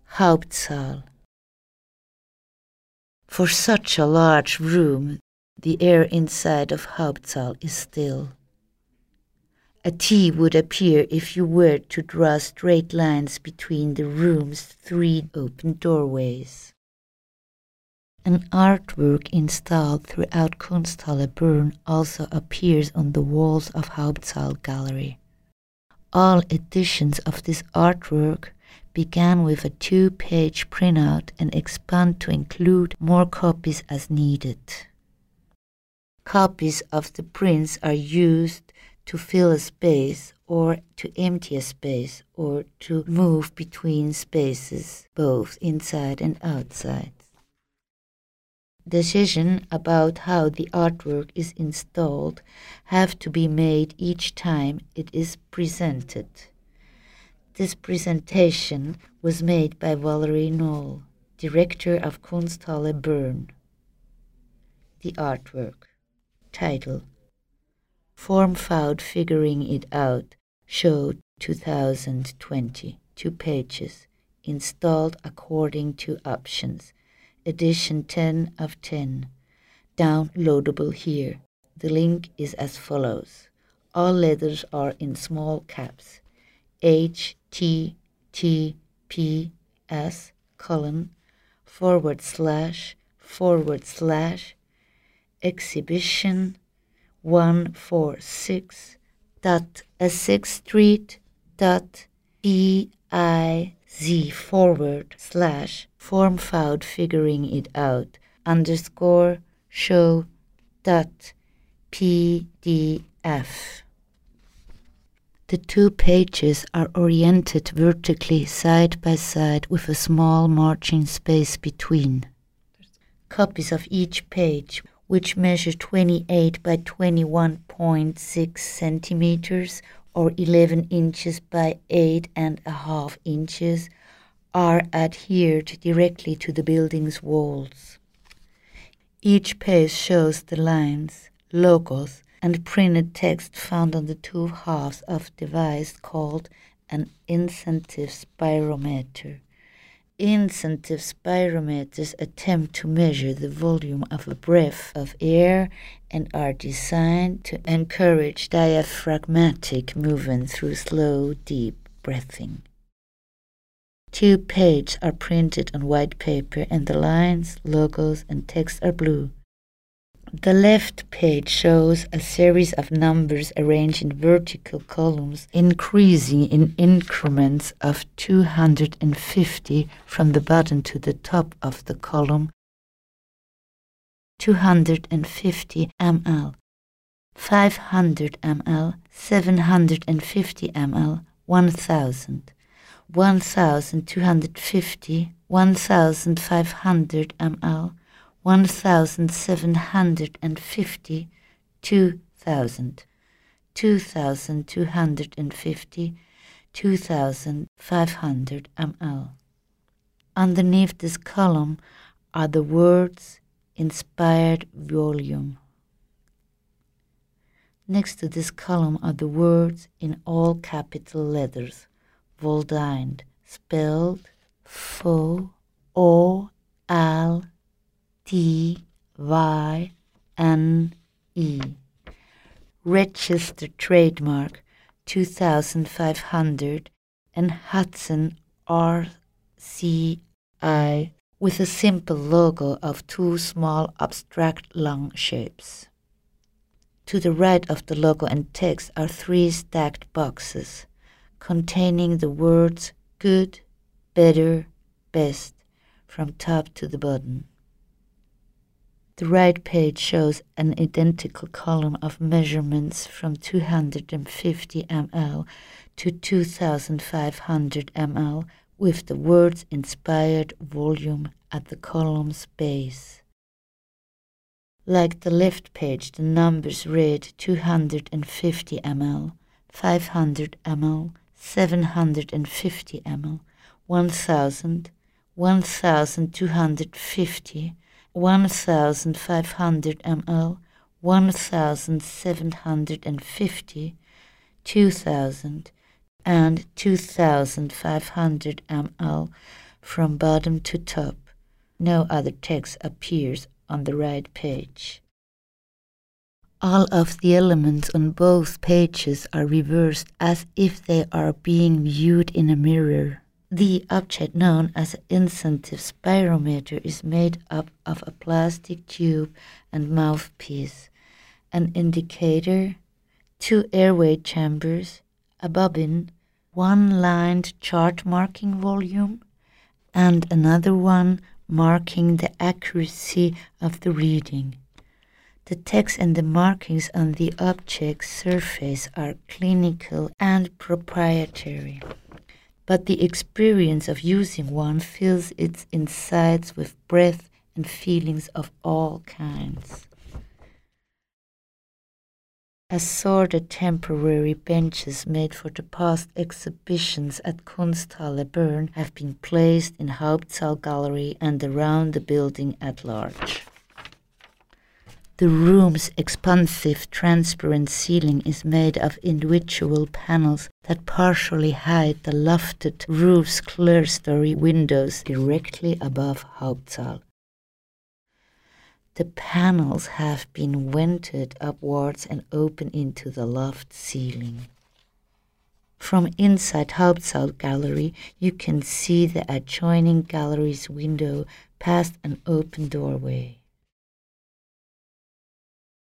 Hauptsaal. For such a large room, the air inside of Hauptsaal is still. A T would appear if you were to draw straight lines between the room's 3 open doorways. An artwork installed throughout Kunsthalle Bern also appears on the walls of Hauptsaal Gallery. All editions of this artwork began with a 2-page printout and expand to include more copies as needed. Copies of the prints are used to fill a space or to empty a space or to move between spaces, both inside and outside. Decisions about how the artwork is installed have to be made each time it is presented. This presentation was made by Valerie Noll, director of Kunsthalle Bern. The artwork. Title: Formfout Figuring It Out, Show 2020, 2 pages, installed according to options. Edition 10 of 10. Downloadable here. The link is as follows. All letters are in small caps. https://formward/show.pdf. The 2 pages are oriented vertically side by side with a small margin space between. Copies of each page, which measure 28 by 21.6 centimeters or 11 inches by 8.5 inches, are adhered directly to the building's walls. Each page shows the lines, logos, and printed text found on the 2 halves of a device called an incentive spirometer. Incentive spirometers attempt to measure the volume of a breath of air and are designed to encourage diaphragmatic movement through slow, deep breathing. 2 pages are printed on white paper and the lines, logos, and text are blue. The left page shows a series of numbers arranged in vertical columns, increasing in increments of 250 from the bottom to the top of the column. 250 ml, 500 ml, 750 ml, 1000, 1250, 1500 ml, 1750, 2000, 2250, 2500 ml. Underneath this column are the words inspired volume. Next to this column are the words in all capital letters, Voldine, spelled V-O-L-D-Y-N-E. Registered trademark 2500 and Hudson RCI with a simple logo of 2 small abstract lung shapes. To the right of the logo and text are 3 stacked boxes containing the words good, better, best from top to the bottom. The right page shows an identical column of measurements from 250 ml to 2500 ml with the words inspired volume at the column's base. Like the left page, the numbers read 250 ml, 500 ml, 750 ml, 1000, 1250, 1500 ml, 1750, 2000, and 2500 ml from bottom to top. No other text appears on the right page. All of the elements on both pages are reversed as if they are being viewed in a mirror. The object known as an incentive spirometer is made up of a plastic tube and mouthpiece, an indicator, 2 airway chambers, a bobbin, 1 lined chart marking volume, and another one marking the accuracy of the reading. The text and the markings on the object's surface are clinical and proprietary, but the experience of using one fills its insides with breath and feelings of all kinds. Assorted temporary benches made for the past exhibitions at Kunsthalle Bern have been placed in Hauptsaal Gallery and around the building at large. The room's expansive transparent ceiling is made of individual panels that partially hide the lofted roof's clerestory windows directly above Hauptsaal. The panels have been vented upwards and open into the loft ceiling. From inside Hauptsaal Gallery, you can see the adjoining gallery's window past an open doorway.